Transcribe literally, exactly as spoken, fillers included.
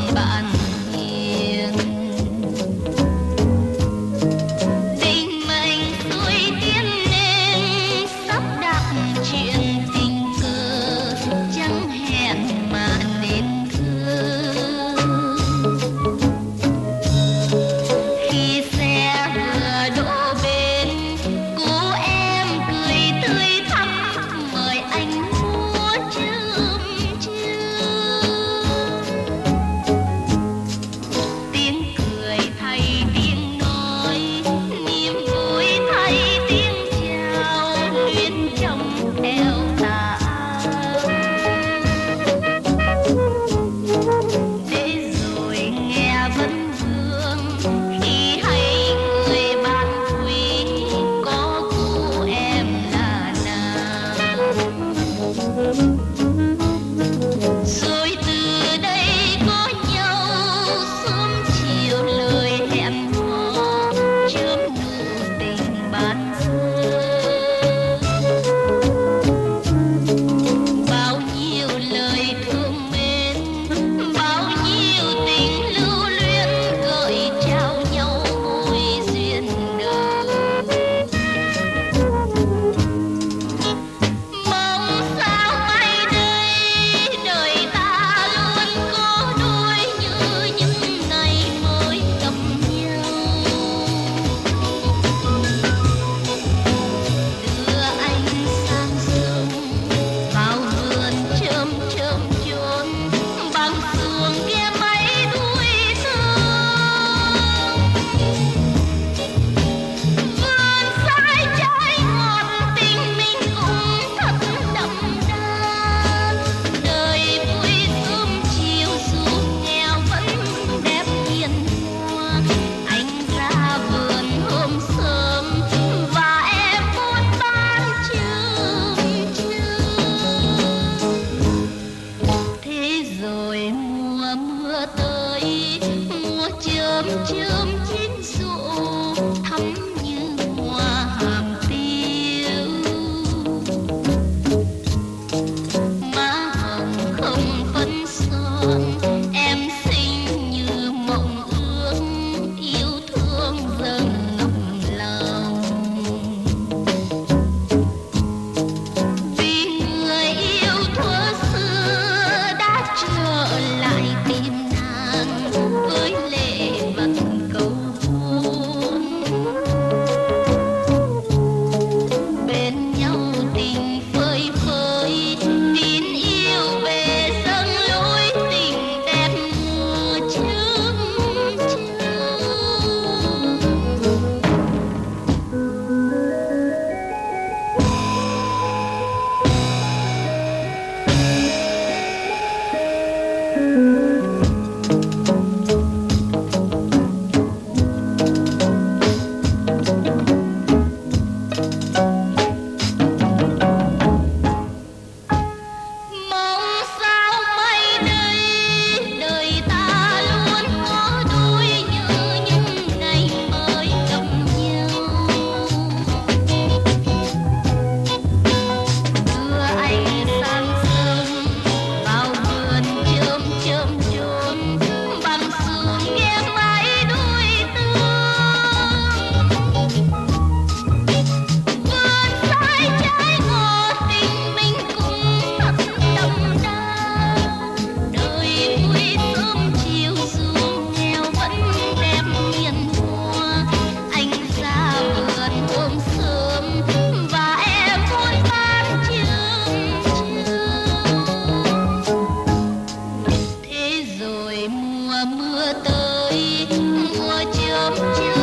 bạn hiền. Định mệnh tôi tiến lên sắp đặt chuyện tình cờ, chẳng hẹn mà nên thơ. Khi xe vừa đỗ bên, cô em cười tươi thắm mời anh mua chườm chườm. Tiếng cười thay tiếng nói, niềm vui thay tiếng chào, luyến trong eo tà áo. Để rồi nghe vấn vương khi hay người bạn quý có cô em là nào. Rồi từ đây có nhau sớm chiều lời hẹn hò, chớm nụ tình ban sơ. Bao nhiêu lời thương mến, bao nhiêu tình lưu luyến gợi trao nhau mối duyên đời. Mong sao mai đây đời ta luôn có đôi như những ngày mới gặp nhau. Đưa anh sang sông vào vườn chớm chớm chốn, bằng xuồng kia mấy đuôi thơm. Vườn sai trái ngọt tình mình cũng thật đậm đà. Đời vui sớm chiều dù nghèo vẫn đẹp hiền hòa. Anh ra vườn hôm sớm và em muốn ban chườm chườm. Thế rồi mùa mưa tới, mùa chớm chớm chín rộ thắm như hoa hàm tiêu. Má hồng không phấn son, em xinh như mộng ước, yêu thương dâng nồng lòng. Vì người yêu thuở xưa đã trở lại tìm nàng với lệ vật cầu buồn. Bên nhau tình phơi phới, tin yêu về dâng lối tình đẹp mùa chớm chớm. Mong sao mai đây đời ta luôn có đôi như những ngày mới gặp nhau. Đưa anh sang sông vào vườn chớm chớm chốn, bằng xuồng nghe mãi đuôi tương. Vườn sai trái ngọt tình mình cũng thật đậm đà. Đời vui sớm chiều dù nghèo vẫn đẹp hiền hòa. Anh ra vườn hôm sớm và em muốn ban chườm chườm. Thế rồi mùa mưa tới, mùa chớm chớm